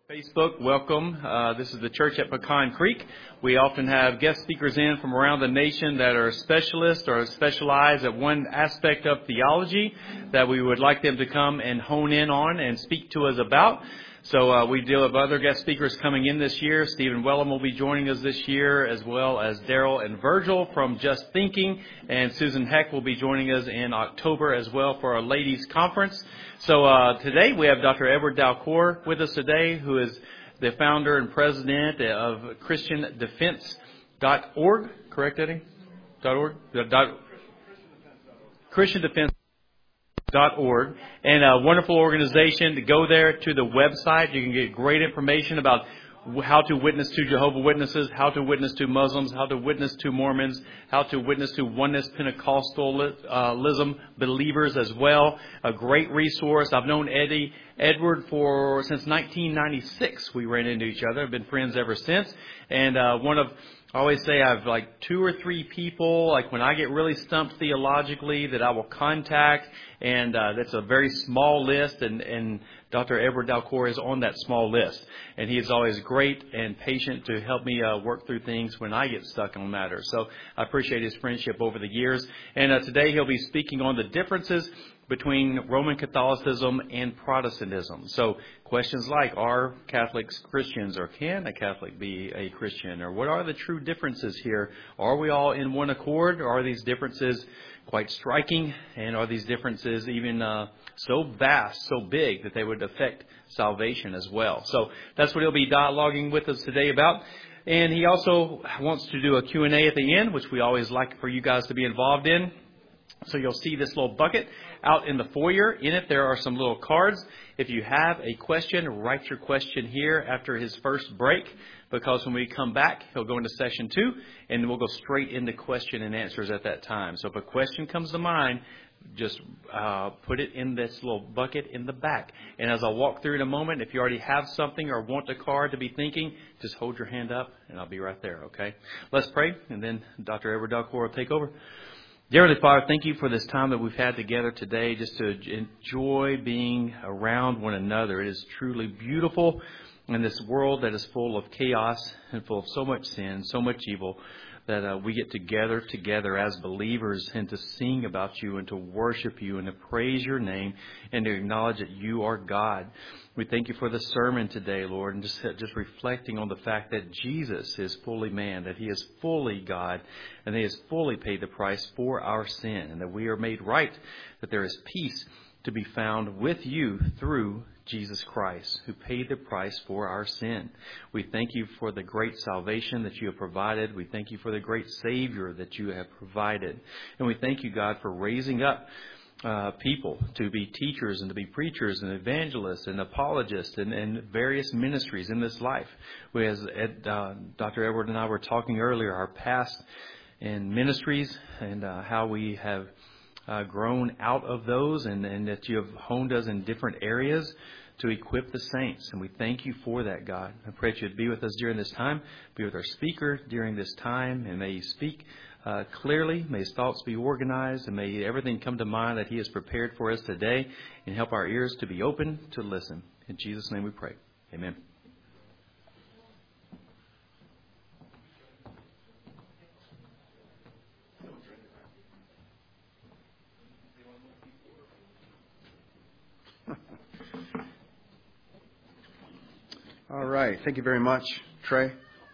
Facebook, welcome. This is the church at Pecan Creek. We often have guest speakers in from around the nation that are specialists or specialize at one aspect of theology that we would like them to come and hone in on and speak to us about. So we do have other guest speakers coming in this year. Stephen Wellham will be joining us this year, as well as Daryl and Virgil from Just Thinking. And Susan Heck will be joining us in October as well for our ladies' conference. So today we have Dr. Edward Dalcour with us today, who is the founder and president of ChristianDefense.org. Correct, Eddie? .org? ChristianDefense.org, and a wonderful organization. To go there to the website, you can get great information about how to witness to Jehovah's Witnesses, how to witness to Muslims, how to witness to Mormons, how to witness to Oneness Pentecostalism believers as well. A great resource. I've known Edward since 1996. We ran into each other. I've been friends ever since. And I always say I have like 2 or 3 people, like when I get really stumped theologically, that I will contact, and that's a very small list, and Dr. Edward Dalcour is on that small list. And he is always great and patient to help me work through things when I get stuck on matters. So I appreciate his friendship over the years. And today he'll be speaking on the differences between Roman Catholicism and Protestantism. So questions like, are Catholics Christians, or can a Catholic be a Christian? Or what are the true differences here? Are we all in one accord? Or are these differences quite striking? And are these differences even so vast, so big, that they would affect salvation as well? So that's what he'll be dialoguing with us today about. And he also wants to do a Q&A at the end, which we always like for you guys to be involved in. So you'll see this little bucket out in the foyer. In it, there are some little cards. If you have a question, write your question here after his first break, because when we come back, he'll go into session 2, and we'll go straight into question and answers at that time. So if a question comes to mind, just put it in this little bucket in the back. And as I walk through in a moment, if you already have something or want a card to be thinking, just hold your hand up, and I'll be right there, okay? Let's pray, and then Dr. Edward Dalcour will take over. Dear Heavenly Father, thank you for this time that we've had together today, just to enjoy being around one another. It is truly beautiful in this world that is full of chaos and full of so much sin, so much evil, that we get together as believers, and to sing about you and to worship you and to praise your name and to acknowledge that you are God. We thank you for the sermon today, Lord, and just reflecting on the fact that Jesus is fully man, that he is fully God, and he has fully paid the price for our sin, and that we are made right, that there is peace to be found with you through Jesus Christ, who paid the price for our sin. We thank you for the great salvation that you have provided. We thank you for the great Savior that you have provided. And we thank you, God, for raising up people to be teachers and to be preachers and evangelists and apologists and various ministries in this life. As Dr. Edward and I were talking earlier, our past in ministries and how we have grown out of those, and that you have honed us in different areas to equip the saints. And we thank you for that, God. I pray that you'd be with us during this time, be with our speaker during this time, and may he speak clearly, may his thoughts be organized, and may everything come to mind that he has prepared for us today, and help our ears to be open to listen. In Jesus' name we pray. Amen. All right. Thank you very much, Trey.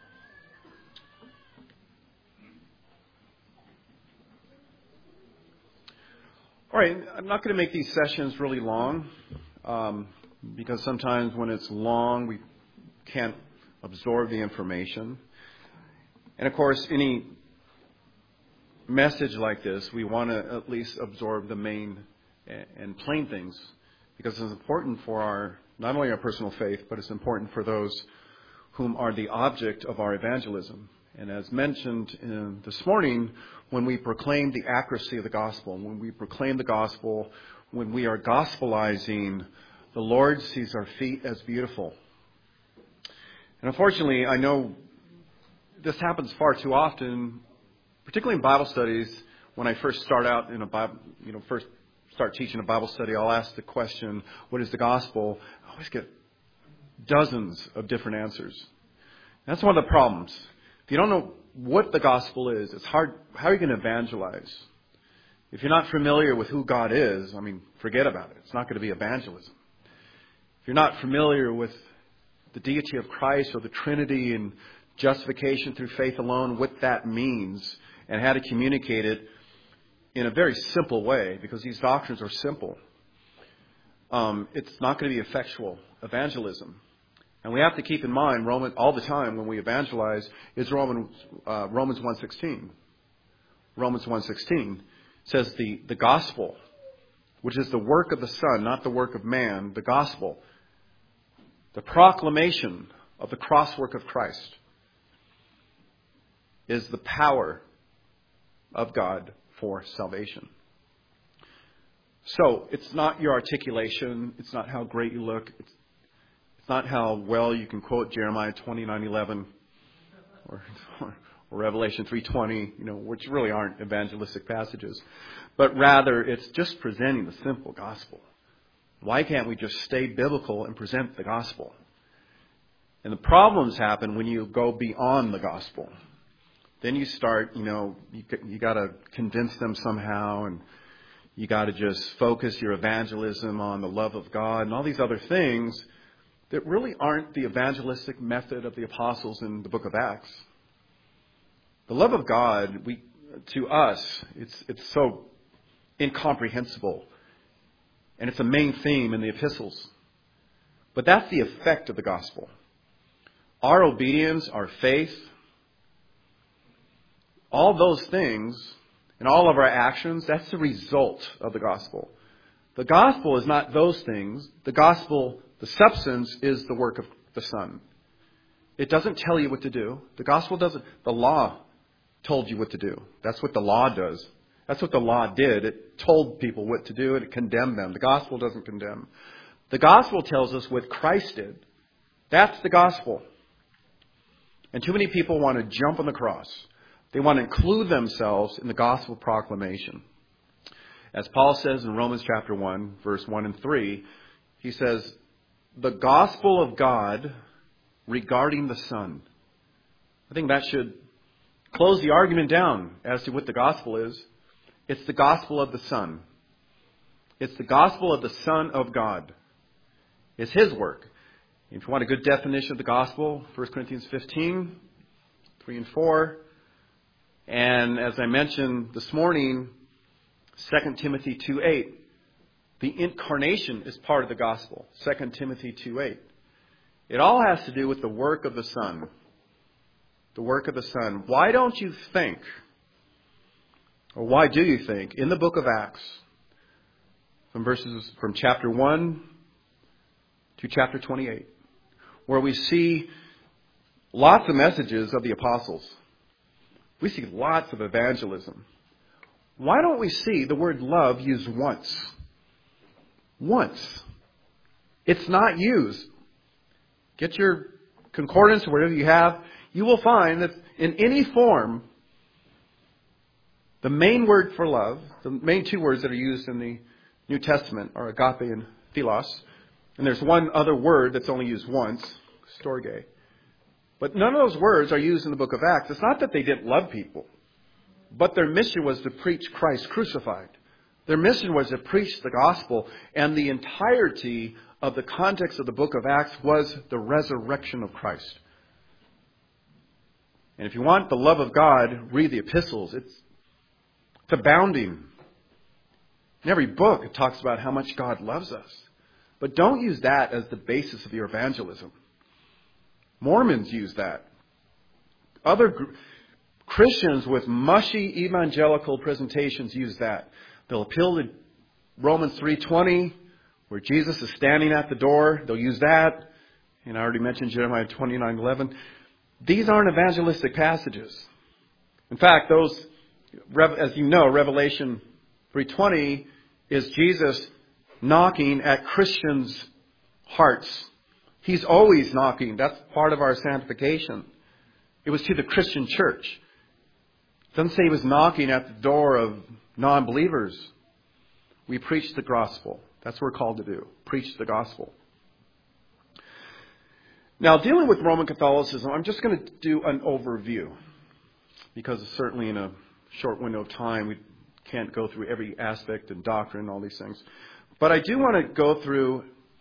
All right. I'm not going to make these sessions really long because sometimes when it's long, we can't absorb the information. And, of course, any message like this, we want to at least absorb the main and plain things, because it's important for not only our personal faith, but it's important for those whom are the object of our evangelism. And as mentioned this morning, when we proclaim the accuracy of the gospel, when we proclaim the gospel, when we are gospelizing, the Lord sees our feet as beautiful. And unfortunately, I know this happens far too often, particularly in Bible studies. When I first start out in a Bible, start teaching a Bible study, I'll ask the question, what is the gospel? I always get dozens of different answers. That's one of the problems. If you don't know what the gospel is, it's hard. How are you going to evangelize? If you're not familiar with who God is, forget about it. It's not going to be evangelism. If you're not familiar with the deity of Christ or the Trinity and justification through faith alone, what that means, and how to communicate it in a very simple way, because these doctrines are simple, it's not going to be effectual evangelism. And we have to keep in mind, all the time when we evangelize, is Romans 1:16. Romans 1:16 says the gospel, which is the work of the Son, not the work of man, the gospel, the proclamation of the cross work of Christ, is the power of God for salvation. So, it's not your articulation, it's not how great you look, it's not how well you can quote Jeremiah 29:11 or Revelation 3:20, which really aren't evangelistic passages. But rather, it's just presenting the simple gospel. Why can't we just stay biblical and present the gospel? And the problems happen when you go beyond the gospel. Then you start, you got to convince them somehow, and you got to just focus your evangelism on the love of God and all these other things that really aren't the evangelistic method of the apostles in the book of Acts. The love of God, to us, it's so incomprehensible. And it's a main theme in the epistles. But that's the effect of the gospel. Our obedience, our faith, all those things, and all of our actions, that's the result of the gospel. The gospel is not those things. The gospel, the substance, is the work of the Son. It doesn't tell you what to do. The gospel doesn't. The law told you what to do. That's what the law does. That's what the law did. It told people what to do, and it condemned them. The gospel doesn't condemn. The gospel tells us what Christ did. That's the gospel. And too many people want to jump on the cross. They want to include themselves in the gospel proclamation. As Paul says in Romans chapter 1, verse 1 and 3, he says, the gospel of God regarding the Son. I think that should close the argument down as to what the gospel is. It's the gospel of the Son. It's the gospel of the Son of God. It's His work. If you want a good definition of the gospel, 1 Corinthians 15, 3 and 4. And as I mentioned this morning, 2 Timothy 2:8. The incarnation is part of the gospel. 2 Timothy 2:8. It all has to do with the work of the Son. The work of the Son. Why don't you think, or why do you think, in the book of Acts, from chapter 1 to chapter 28, where we see lots of messages of the apostles, we see lots of evangelism, why don't we see the word love used once? Once. It's not used. Get your concordance or whatever you have. You will find that in any form, the main word for love, the main two words that are used in the New Testament are agape and philos. And there's one other word that's only used once, storge. But none of those words are used in the book of Acts. It's not that they didn't love people, but their mission was to preach Christ crucified. Their mission was to preach the gospel, and the entirety of the context of the book of Acts was the resurrection of Christ. And if you want the love of God, read the epistles. It's abounding. In every book, it talks about how much God loves us. But don't use that as the basis of your evangelism. Mormons use that. Other Christians with mushy evangelical presentations use that. They'll appeal to Romans 3:20, where Jesus is standing at the door. They'll use that. And I already mentioned Jeremiah 29:11. These aren't evangelistic passages. In fact, those, as you know, Revelation 3:20 is Jesus knocking at Christians' hearts. He's always knocking. That's part of our sanctification. It was to the Christian church. It doesn't say He was knocking at the door of non-believers. We preach the gospel. That's what we're called to do. Preach the gospel. Now, dealing with Roman Catholicism, I'm just going to do an overview because certainly in a short window of time we can't go through every aspect and doctrine, all these things. But I do want to go through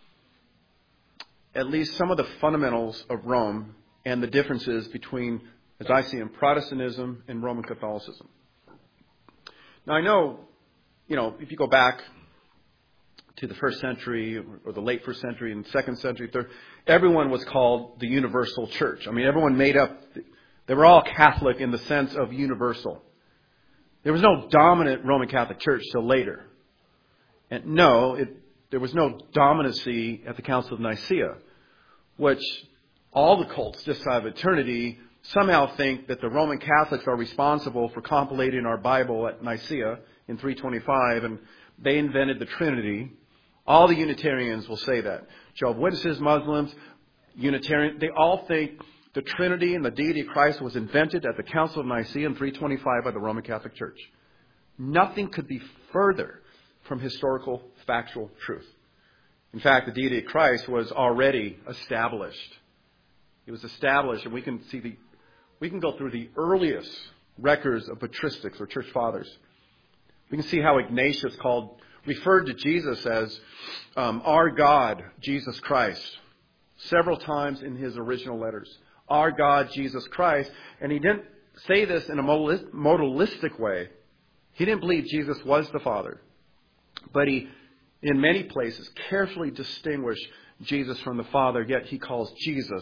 at least some of the fundamentals of Rome and the differences between, as I see them, Protestantism and Roman Catholicism. Now, I know, if you go back to the first century or the late first century and second century, third, everyone was called the universal church. I mean, everyone made up, they were all Catholic in the sense of universal. There was no dominant Roman Catholic Church till later. And no, there was no dominancy at the Council of Nicaea, which all the cults this side of eternity somehow think that the Roman Catholics are responsible for compilating our Bible at Nicaea in 325, and they invented the Trinity. All the Unitarians will say that. Jehovah's Witnesses, Muslims, Unitarian, they all think the Trinity and the deity of Christ was invented at the Council of Nicaea in 325 by the Roman Catholic Church. Nothing could be further from historical, factual truth. In fact, the deity of Christ was already established. It was established, and we can go through the earliest records of patristics or church fathers. We can see how Ignatius referred to Jesus as our God, Jesus Christ, several times in his original letters. Our God, Jesus Christ. And he didn't say this in a modalistic way. He didn't believe Jesus was the Father. But he, in many places, carefully distinguished Jesus from the Father, yet he calls Jesus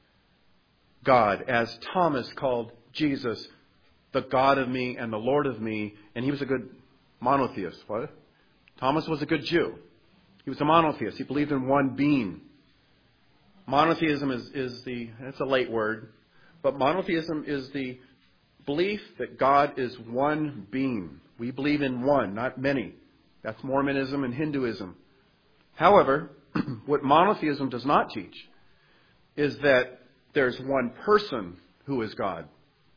God, as Thomas called Jesus the God of me and the Lord of me, and he was a good monotheist. What? Thomas was a good Jew. He was a monotheist. He believed in one being. Monotheism it's a late word, but monotheism is the belief that God is one being. We believe in one, not many. That's Mormonism and Hinduism. However, what monotheism does not teach is that there's one person who is God.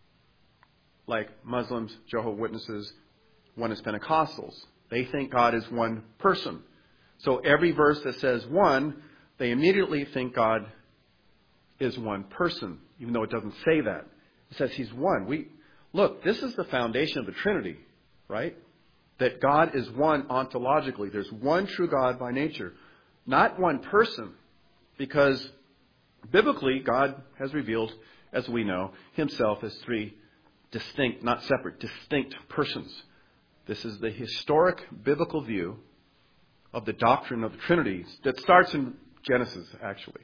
Like Muslims, Jehovah's Witnesses, Oneness Pentecostals. They think God is one person. So every verse that says one, they immediately think God is one person, even though it doesn't say that. It says he's one. Look, this is the foundation of the Trinity, right? That God is one ontologically. There's one true God by nature, not one person, because biblically God has revealed, as we know, himself as three distinct, not separate, distinct persons. This is the historic biblical view of the doctrine of the Trinity that starts in Genesis, actually.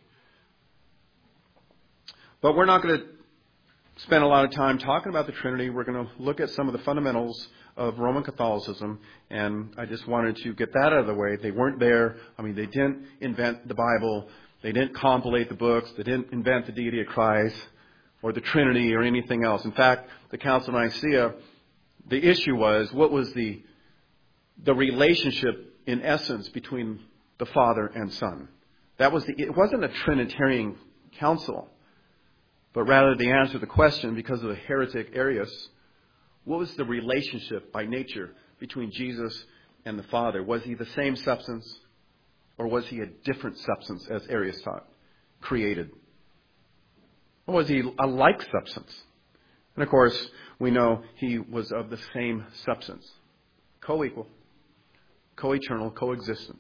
But we're not going to spend a lot of time talking about the Trinity. We're going to look at some of the fundamentals of Roman Catholicism, and I just wanted to get that out of the way. They weren't there. I mean, they didn't invent the Bible. They didn't compilate the books. They didn't invent the deity of Christ or the Trinity or anything else. In fact, the Council of Nicaea, the issue was, what was the relationship in essence between the Father and Son? It wasn't a Trinitarian council, but rather the answer to the question, because of the heretic Arius, what was the relationship by nature between Jesus and the Father? Was he the same substance, or was he a different substance, as Arius taught, created? Or was he a like substance? And of course, we know he was of the same substance, co-equal, co-eternal, co-existent.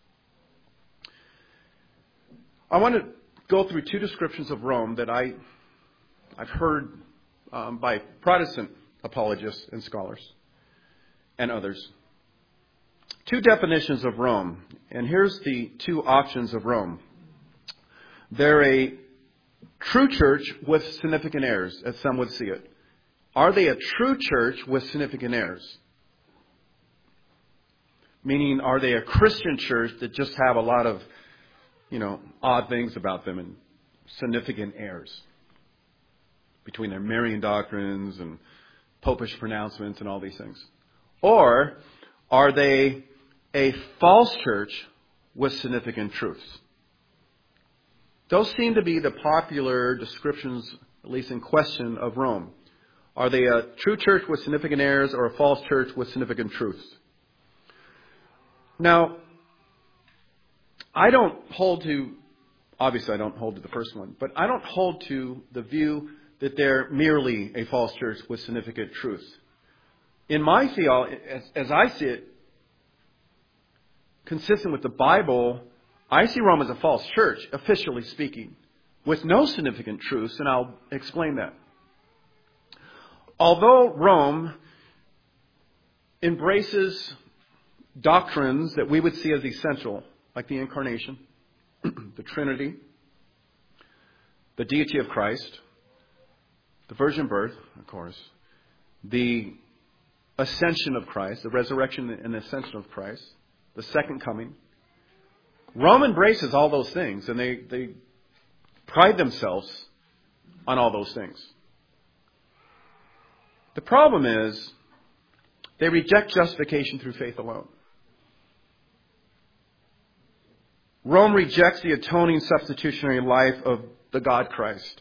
I want to go through two descriptions of Rome that I've heard by Protestant apologists and scholars and others. Two definitions of Rome. And here's the two options of Rome. They're a true church with significant errors, as some would see it. Are they a true church with significant errors? Meaning, are they a Christian church that just have a lot of, odd things about them and significant errors between their Marian doctrines and popish pronouncements and all these things? Or are they a false church with significant truths? Those seem to be the popular descriptions, at least in question, of Rome. Are they a true church with significant errors or a false church with significant truths? Now, I don't hold to Obviously, I don't hold to the first one. But I don't hold to the view that they're merely a false church with significant truths. In my theology, as I see it, consistent with the Bible, I see Rome as a false church, officially speaking, with no significant truths, and I'll explain that. Although Rome embraces doctrines that we would see as essential, like the Incarnation, the Trinity, the deity of Christ, the virgin birth, of course, the ascension of Christ, the resurrection and ascension of Christ, the second coming. Rome embraces all those things, and they pride themselves on all those things. The problem is they reject justification through faith alone. Rome rejects the atoning substitutionary life of the God Christ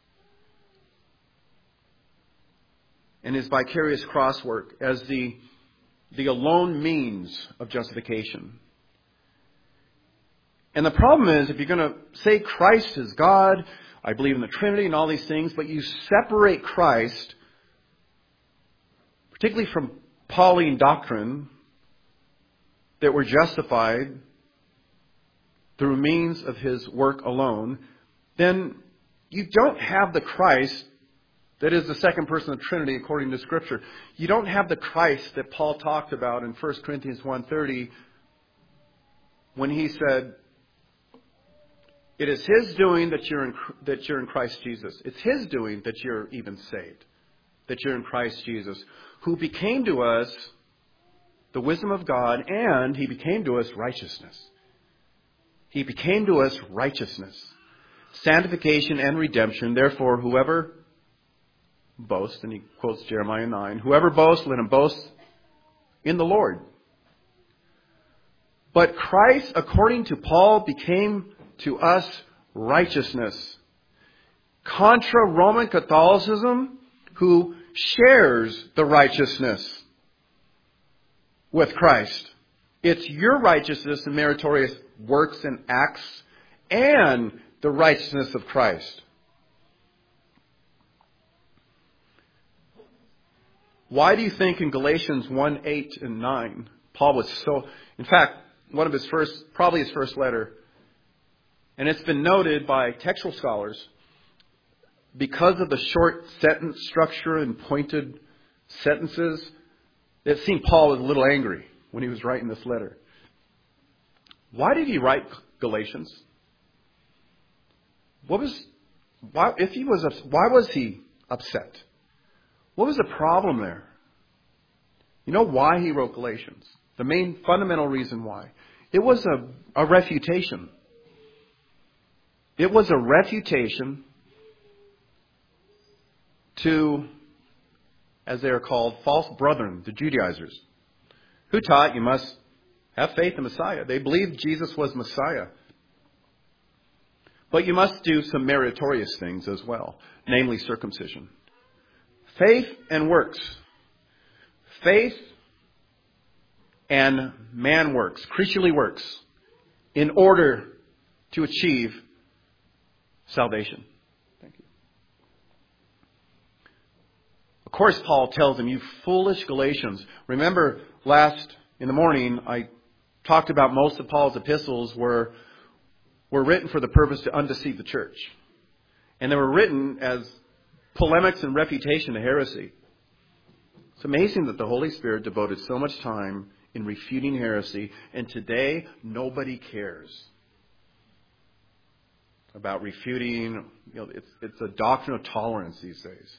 and his vicarious cross work as the alone means of justification. And the problem is, if you're going to say Christ is God, I believe in the Trinity and all these things, but you separate Christ, particularly from Pauline doctrine, that we're justified through means of his work alone, then you don't have the Christ that is the second person of the Trinity according to Scripture. You don't have the Christ that Paul talked about in 1 Corinthians 1:30 when he said, it is his doing that you're in Christ Jesus. It's his doing that you're even saved, that you're in Christ Jesus, who became to us the wisdom of God, and he became to us righteousness. He became to us righteousness, sanctification and redemption. Therefore, whoever boasts, and he quotes Jeremiah 9, whoever boasts, let him boast in the Lord. But Christ, according to Paul, became to us righteousness. Contra Roman Catholicism, who shares the righteousness with Christ. It's your righteousness and meritorious works and acts and the righteousness of Christ. Why do you think in Galatians 1:8 and 9, Paul was so, in fact, one of his first, probably his first letter, and it's been noted by textual scholars, because of the short sentence structure and pointed sentences, it seemed Paul was a little angry when he was writing this letter. Why did he write Galatians? Why was he upset? What was the problem there? You know why he wrote Galatians? The main fundamental reason why. It was a refutation. It was a refutation to, as they are called, false brethren, the Judaizers, who taught you must have faith in Messiah. They believed Jesus was Messiah. But you must do some meritorious things as well, namely circumcision. Faith and works. Faith and man works, creaturely works, in order to achieve salvation. Thank you. Of course, Paul tells them, you foolish Galatians. Remember, in the morning, I talked about most of Paul's epistles were written for the purpose to undeceive the church. And they were written as polemics and refutation to heresy. It's amazing that the Holy Spirit devoted so much time in refuting heresy, and today nobody cares about refuting. It's a doctrine of tolerance these days.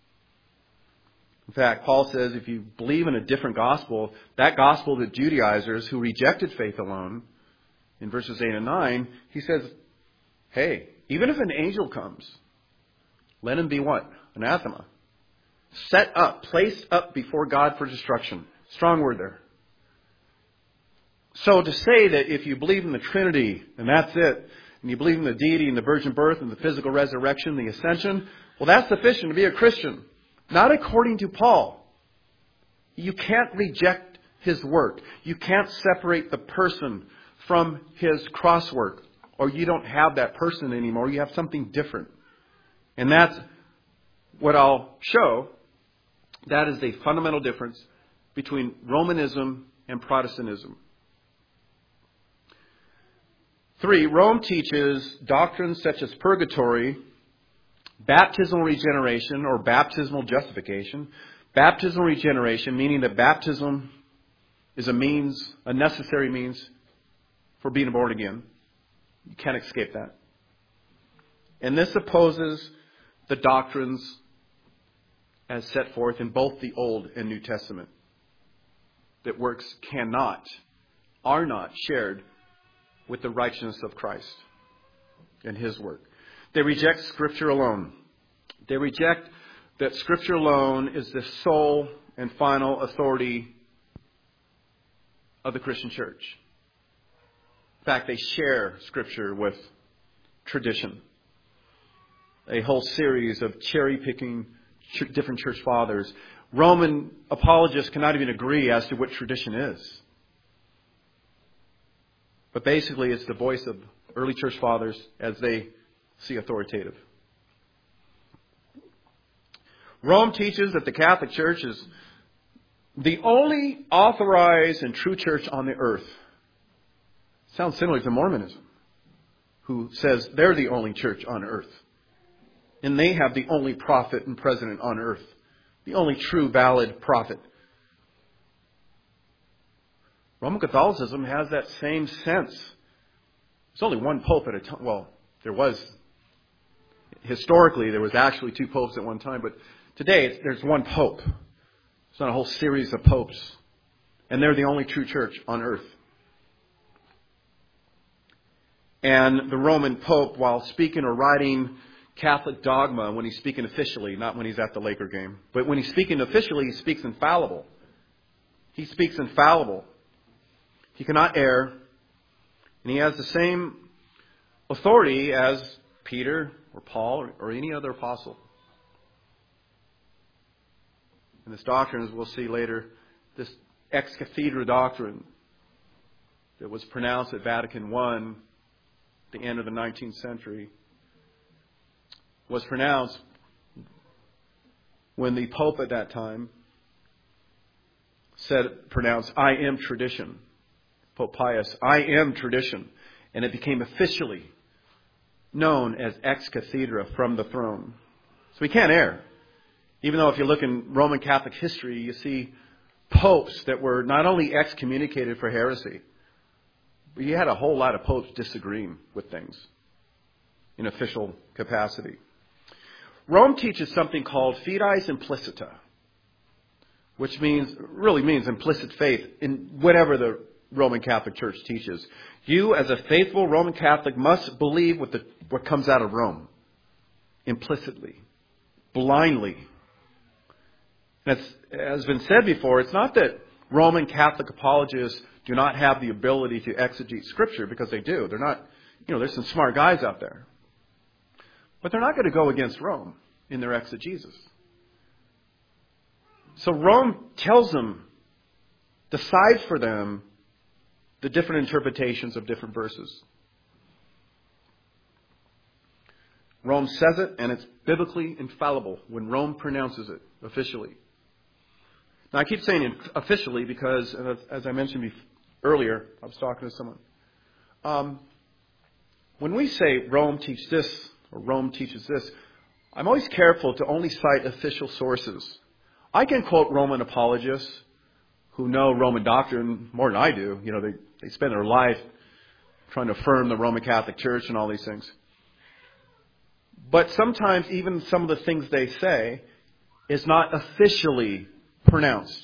In fact, Paul says if you believe in a different gospel, that gospel to Judaizers who rejected faith alone, in verses 8 and 9, he says, hey, even if an angel comes, let him be what? Anathema. Set up, placed up before God for destruction. Strong word there. So to say that if you believe in the Trinity, and that's it, and you believe in the deity and the virgin birth and the physical resurrection, the ascension, well, that's sufficient to be a Christian. Not according to Paul. You can't reject his work. You can't separate the person from his cross work or you don't have that person anymore. You have something different. And that's what I'll show. That is the fundamental difference between Romanism and Protestantism. 3, Rome teaches doctrines such as purgatory, baptismal regeneration or baptismal justification. Baptismal regeneration, meaning that baptism is a necessary means for being born again. You can't escape that. And this opposes the doctrines as set forth in both the Old and New Testament, that works are not shared with the righteousness of Christ and His work. They reject Scripture alone. They reject that Scripture alone is the sole and final authority of the Christian church. In fact, they share Scripture with tradition. A whole series of cherry-picking different church fathers. Roman apologists cannot even agree as to what tradition is. But basically, it's the voice of early church fathers as they see authoritative. Rome teaches that the Catholic Church is the only authorized and true church on the earth. Sounds similar to Mormonism, who says they're the only church on earth. And they have the only prophet and president on earth. The only true, valid prophet. Roman Catholicism has that same sense. There's only one pope at a time. Well, historically, there was actually 2 popes at one time. But today, there's one pope. It's not a whole series of popes. And they're the only true church on earth. And the Roman pope, while speaking or writing Catholic dogma, when he's speaking officially, not when he's at the Laker game, but when he's speaking officially, he speaks infallible. He speaks infallible. He cannot err. And he has the same authority as Peter or Paul or any other apostle. And this doctrine, as we'll see later, this ex cathedra doctrine that was pronounced at Vatican I at the end of the 19th century, was pronounced when the Pope at that time pronounced, I am tradition. Pope Pius, I am tradition. And it became officially known as ex cathedra, from the throne. So we can't err. Even though if you look in Roman Catholic history, you see popes that were not only excommunicated for heresy, but you had a whole lot of popes disagreeing with things in official capacity. Rome teaches something called fides implicita, which really means implicit faith in whatever the Roman Catholic Church teaches. You, as a faithful Roman Catholic, must believe what comes out of Rome. Implicitly. Blindly. And as has been said before, it's not that Roman Catholic apologists do not have the ability to exegete Scripture, because they do. They're not, there's some smart guys out there. But they're not going to go against Rome in their exegesis. So Rome tells them, decides for them, the different interpretations of different verses. Rome says it, and it's biblically infallible when Rome pronounces it officially. Now, I keep saying officially because, as I mentioned earlier, I was talking to someone. When we say Rome teaches this, or Rome teaches this, I'm always careful to only cite official sources. I can quote Roman apologists who know Roman doctrine more than I do. They spend their life trying to affirm the Roman Catholic Church and all these things. But sometimes even some of the things they say is not officially pronounced.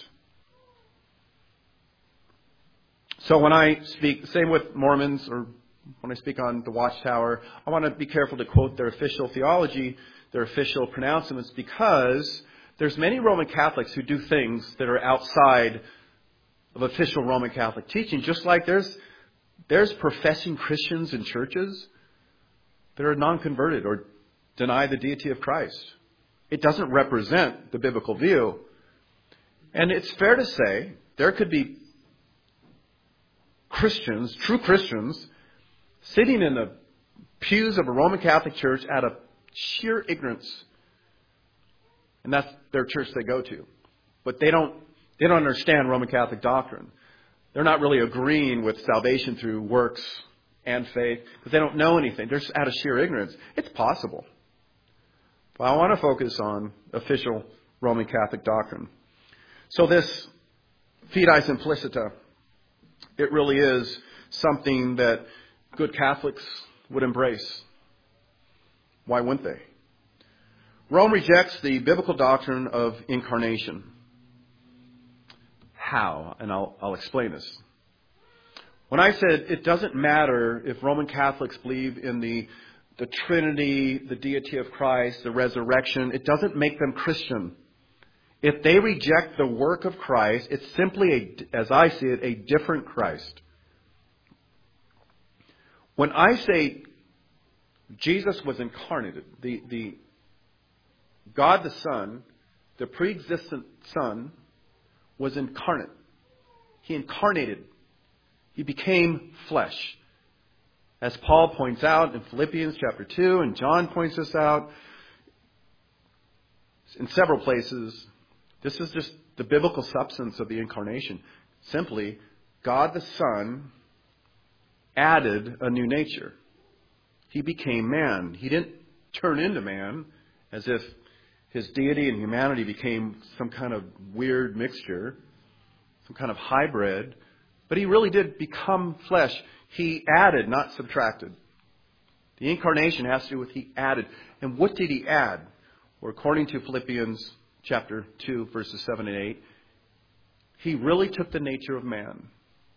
So when I speak, same with Mormons, or when I speak on the Watchtower, I want to be careful to quote their official theology, their official pronouncements, because there's many Roman Catholics who do things that are outside of official Roman Catholic teaching, just like there's professing Christians in churches that are non-converted or deny the deity of Christ. It doesn't represent the biblical view. And it's fair to say there could be Christians, true Christians, sitting in the pews of a Roman Catholic church out of sheer ignorance. And that's their church they go to. But they don't understand Roman Catholic doctrine. They're not really agreeing with salvation through works and faith because they don't know anything. They're just out of sheer ignorance. It's possible. But I want to focus on official Roman Catholic doctrine. So this fide simplicita, it really is something that good Catholics would embrace. Why wouldn't they? Rome rejects the biblical doctrine of incarnation. How? And I'll explain this. When I said it doesn't matter if Roman Catholics believe in the Trinity, the deity of Christ, the resurrection, it doesn't make them Christian. If they reject the work of Christ, it's simply, as I see it, a different Christ. When I say Jesus was incarnated, the God the Son, the pre-existent Son, was incarnate. He incarnated. He became flesh. As Paul points out in Philippians chapter 2, and John points this out in several places, this is just the biblical substance of the incarnation. Simply, God the Son added a new nature. He became man. He didn't turn into man as if his deity and humanity became some kind of weird mixture, some kind of hybrid. But he really did become flesh. He added, not subtracted. The incarnation has to do with he added. And what did he add? Well, according to Philippians chapter 2, verses 7 and 8, he really took the nature of man.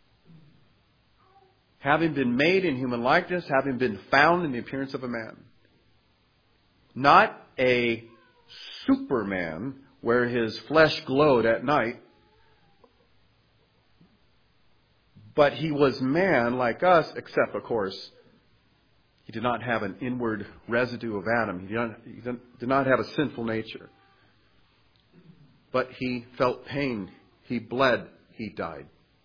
Having been made in human likeness, having been found in the appearance of a man. Not a Superman where his flesh glowed at night. But he was man like us, except, of course, he did not have an inward residue of Adam. He did not have a sinful nature. But he felt pain. He bled. He died.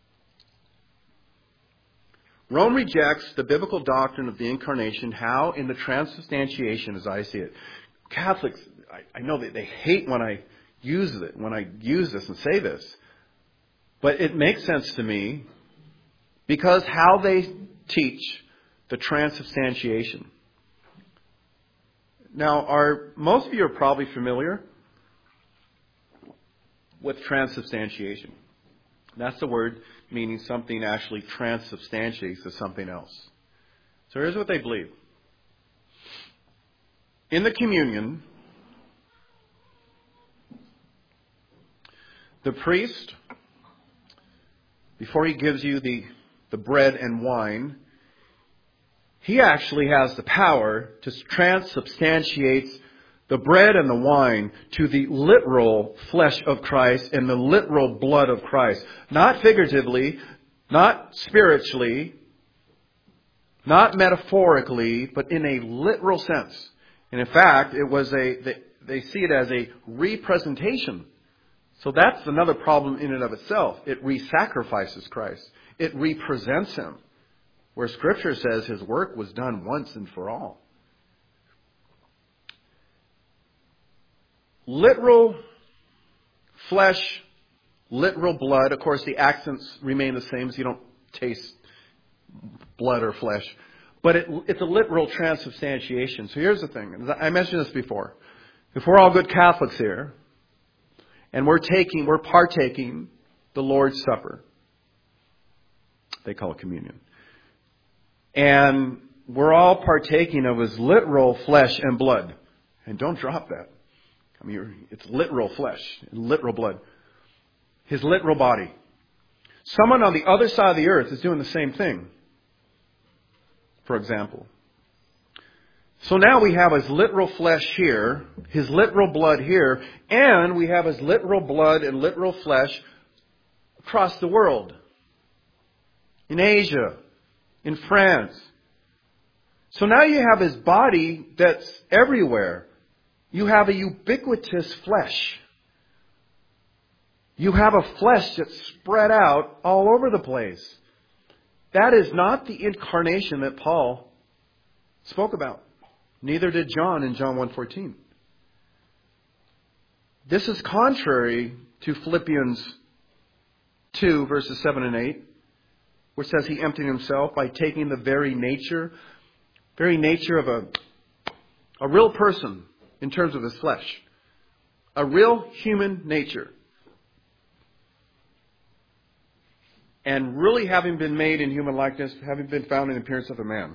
Rome rejects the biblical doctrine of the incarnation. How? In the transubstantiation, as I see it. Catholics, I know that they hate when I use this and say this. But it makes sense to me because how they teach the transubstantiation. Now, most of you are probably familiar with transubstantiation. That's the word meaning something actually transubstantiates to something else. So here's what they believe. In the communion, the priest, before he gives you the bread and wine, he actually has the power to transubstantiate the bread and the wine to the literal flesh of Christ and the literal blood of Christ. Not figuratively, not spiritually, not metaphorically, but in a literal sense. And in fact, they see it as a representation. So that's another problem in and of itself. It re-sacrifices Christ. It represents Him. Where Scripture says His work was done once and for all. Literal flesh, literal blood. Of course, the accents remain the same, so you don't taste blood or flesh. But it's a literal transubstantiation. So here's the thing. I mentioned this before. If we're all good Catholics here, and we're partaking the Lord's Supper. They call it communion. And we're all partaking of His literal flesh and blood. And don't drop that. I mean, it's literal flesh and literal blood. His literal body. Someone on the other side of the earth is doing the same thing. For example. So now we have His literal flesh here, His literal blood here, and we have His literal blood and literal flesh across the world. In Asia, in France. So now you have His body that's everywhere. You have a ubiquitous flesh. You have a flesh that's spread out all over the place. That is not the incarnation that Paul spoke about. Neither did John in John 1:14. This is contrary to Philippians 2, verses 7 and 8, which says he emptied himself by taking the very nature of a real person in terms of his flesh. A real human nature. And really having been made in human likeness, having been found in the appearance of a man.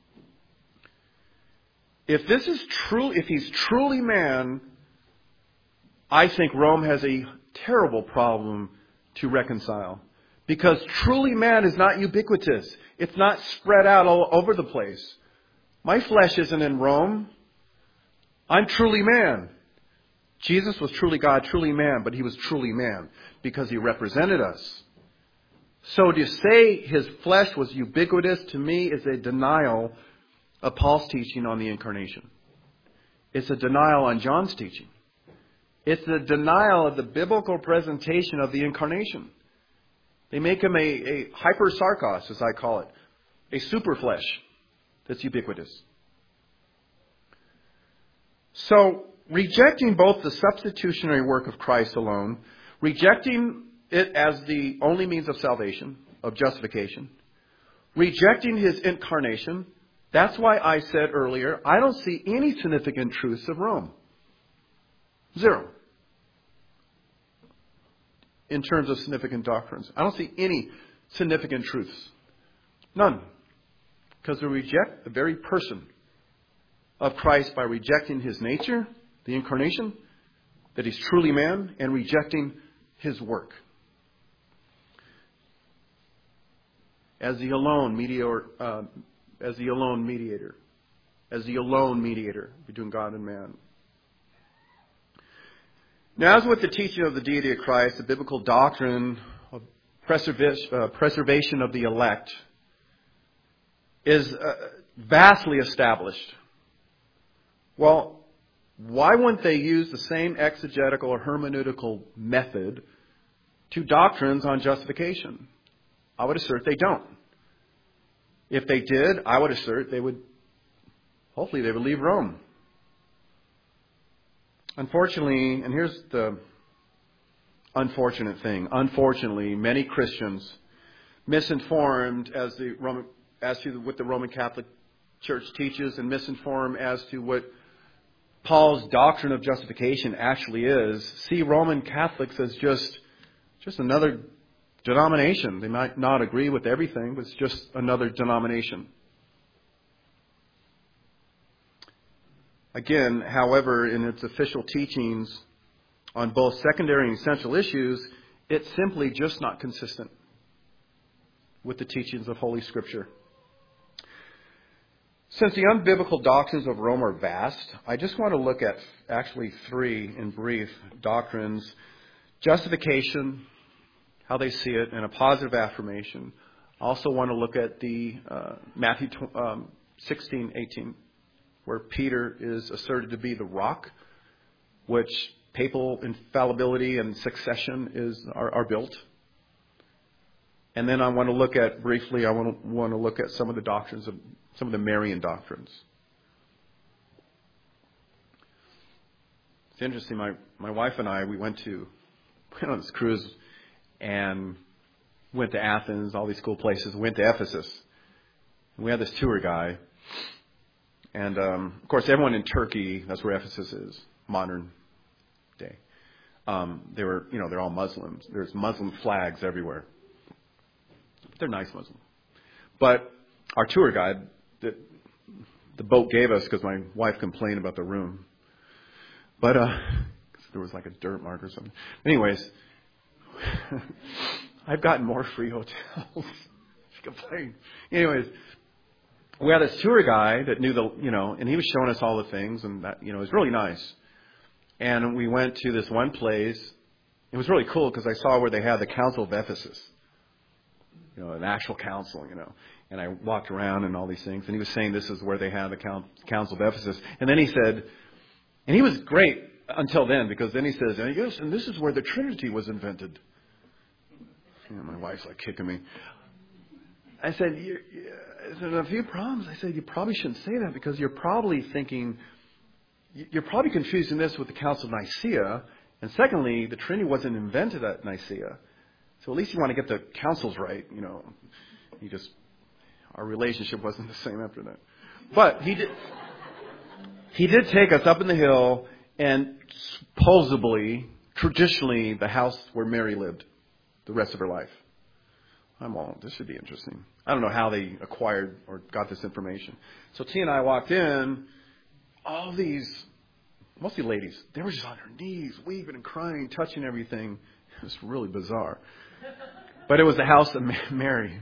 If he's truly man, I think Rome has a terrible problem to reconcile. Because truly man is not ubiquitous. It's not spread out all over the place. My flesh isn't in Rome. I'm truly man. Jesus was truly God, truly man, but he was truly man because he represented us. So to say his flesh was ubiquitous to me is a denial of Paul's teaching on the incarnation. It's a denial on John's teaching. It's a denial of the biblical presentation of the incarnation. They make him a hypersarkos, as I call it, a super flesh that's ubiquitous. So, rejecting both the substitutionary work of Christ alone, rejecting it as the only means of salvation, of justification, rejecting his incarnation, that's why I said earlier, I don't see any significant truths of Rome. Zero. In terms of significant doctrines. I don't see any significant truths. None. Because we reject the very person of Christ by rejecting his nature, the incarnation, that he's truly man, and rejecting his work. As the alone mediator between God and man. Now, as with the teaching of the deity of Christ, the biblical doctrine of preservation of the elect is vastly established. Well, why wouldn't they use the same exegetical or hermeneutical method to doctrines on justification? I would assert they don't. If they did, I would assert hopefully they would leave Rome. Unfortunately, and here's the unfortunate thing. Unfortunately, many Christians, misinformed as to what the Roman Catholic Church teaches, and misinformed as to what Paul's doctrine of justification actually is, see Roman Catholics as just another denomination. They might not agree with everything, but it's just another denomination. Again, however, in its official teachings on both secondary and essential issues, it's simply just not consistent with the teachings of Holy Scripture. Since the unbiblical doctrines of Rome are vast, I just want to look at actually three in brief doctrines: justification, how they see it, and a positive affirmation. I also want to look at the Matthew 16:18, where Peter is asserted to be the rock, which papal infallibility and succession are built. And then I want to look at briefly. I want to look at some of the doctrines of some of the Marian doctrines. It's interesting. My wife and I we went on this cruise and went to Athens, all these cool places. We went to Ephesus. And we had this tour guy. And, of course, everyone in Turkey, that's where Ephesus is, modern day. They're all Muslims. There's Muslim flags everywhere. They're nice Muslims. But our tour guide, the boat gave us, because my wife complained about the room. But, there was like a dirt mark or something. Anyways, I've gotten more free hotels. She complained. Anyways, we had this tour guide that knew and he was showing us all the things, and that, it was really nice. And we went to this one place. It was really cool because I saw where they had the Council of Ephesus. An actual council, And I walked around and all these things. And he was saying this is where they had the Council of Ephesus. And then he said, and he was great until then, because then he says, yes, and this is where the Trinity was invented. My wife's like kicking me. I said, there's a few problems. I said, you probably shouldn't say that because you're probably thinking, you're probably confusing this with the Council of Nicaea. And secondly, the Trinity wasn't invented at Nicaea. So at least you want to get the councils right. Our relationship wasn't the same after that. But he did take us up in the hill and supposedly, traditionally, the house where Mary lived the rest of her life. This should be interesting. I don't know how they acquired or got this information. So T and I walked in, all these, mostly ladies, they were just on their knees, weeping and crying, touching everything. It was really bizarre. But it was the house of Mary.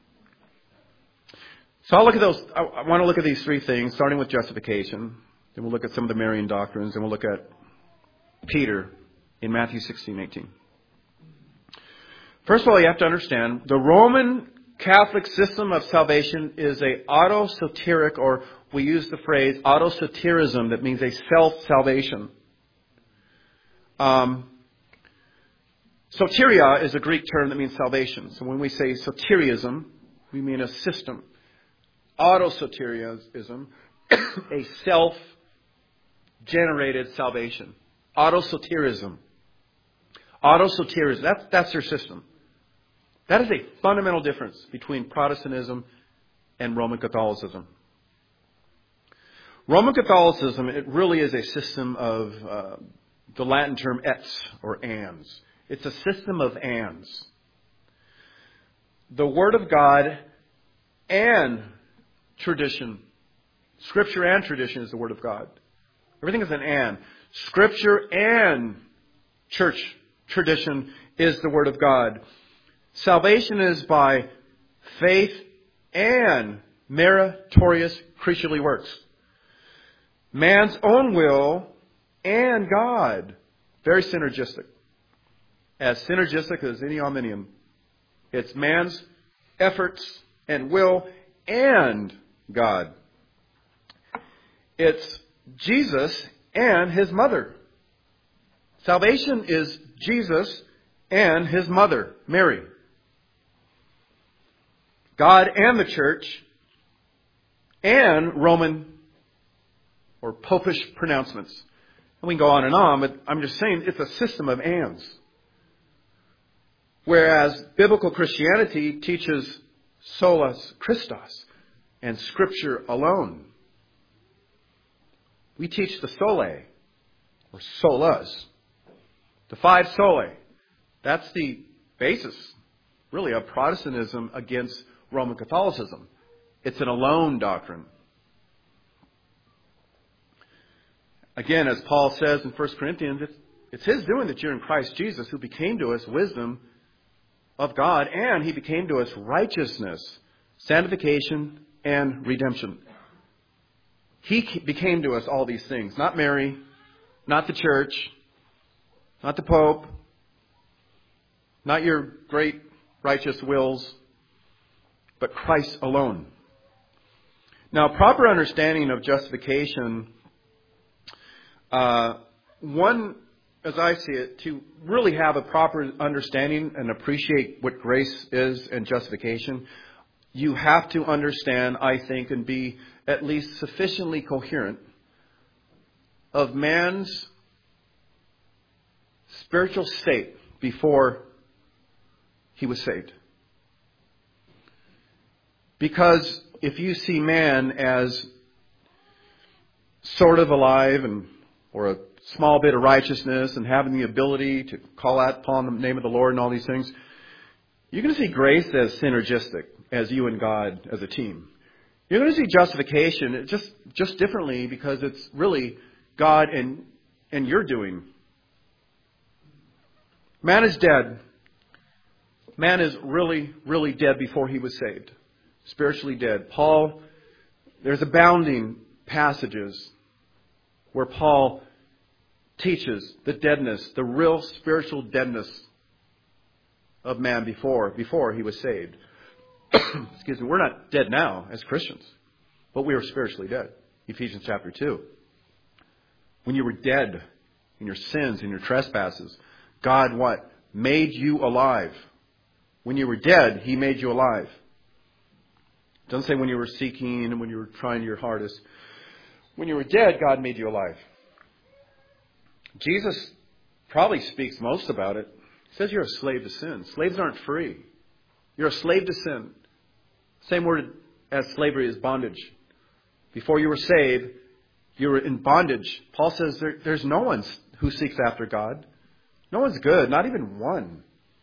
So I want to look at these three things, starting with justification. Then we'll look at some of the Marian doctrines, and we'll look at Peter in Matthew 16:18. First of all, you have to understand, the Roman Catholic system of salvation is a autosoteric, or we use the phrase autosoterism, that means a self-salvation. Soteria is a Greek term that means salvation. So when we say soteriism, we mean a system. Autosoterianism, a self-generated salvation. Autosoterism. That's their system. That is a fundamental difference between Protestantism and Roman Catholicism. Roman Catholicism, it really is a system of the Latin termets or ands. It's a system of ands. The Word of God and tradition. Scripture and tradition is the Word of God. Everything is an and. Scripture and church tradition is the Word of God. Salvation is by faith and meritorious creaturely works. Man's own will and God. Very synergistic. As synergistic as any omnium. It's man's efforts and will and God. It's Jesus and His mother. Salvation is Jesus and His mother, Mary. God and the church and Roman or popish pronouncements. And we can go on, but I'm just saying it's a system of ands. Whereas biblical Christianity teaches solas Christos and Scripture alone. We teach the sole or solas. The five solae. That's the basis, really, of Protestantism against Roman Catholicism. It's an alone doctrine. Again, as Paul says in 1 Corinthians, it's His doing that you're in Christ Jesus, who became to us wisdom of God, and He became to us righteousness, sanctification, and redemption. He became to us all these things. Not Mary, not the church, not the Pope, not your great righteous wills, but Christ alone. Now, proper understanding of justification, one, as I see it, to really have a proper understanding and appreciate what grace is and justification, you have to understand, I think, and be at least sufficiently coherent of man's spiritual state before he was saved. Because if you see man as sort of alive or a small bit of righteousness and having the ability to call out upon the name of the Lord and all these things, you're going to see grace as synergistic, as you and God as a team. You're going to see justification just differently because it's really God and you're doing. Man is dead. Man is really, really dead before he was saved. Spiritually dead. Paul, there's abounding passages where Paul teaches the deadness, the real spiritual deadness of man before he was saved. Excuse me, we're not dead now as Christians, but we were spiritually dead. Ephesians chapter 2. When you were dead in your sins and your trespasses, God what? Made you alive. When you were dead, He made you alive. It doesn't say when you were seeking and when you were trying your hardest. When you were dead, God made you alive. Jesus probably speaks most about it. He says you're a slave to sin. Slaves aren't free. You're a slave to sin. Same word as slavery is bondage. Before you were saved, you were in bondage. Paul says there's no one who seeks after God. No one's good, not even one.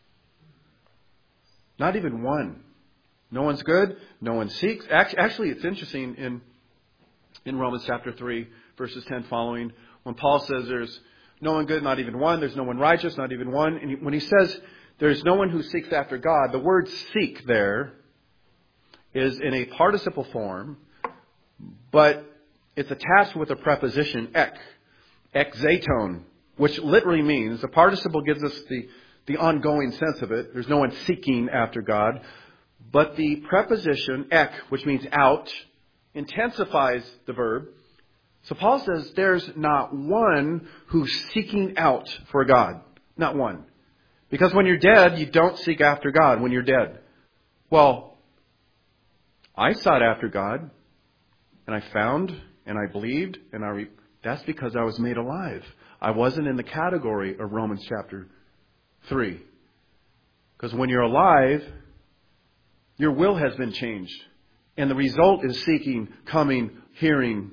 Not even one. No one's good, no one seeks. Actually, it's interesting in Romans chapter 3, verses 10 following, when Paul says there's no one good, not even one. There's no one righteous, not even one. And when he says there's no one who seeks after God, the word seek there is in a participle form, but it's attached with a preposition, ek, exaton, which literally means, the participle gives us the ongoing sense of it. There's no one seeking after God. But the preposition, ek, which means out, intensifies the verb. So Paul says there's not one who's seeking out for God. Not one. Because when you're dead, you don't seek after God when you're dead. Well, I sought after God, and I found, and I believed, and that's because I was made alive. I wasn't in the category of Romans chapter 3. Because when you're alive, your will has been changed. And the result is seeking, coming, hearing.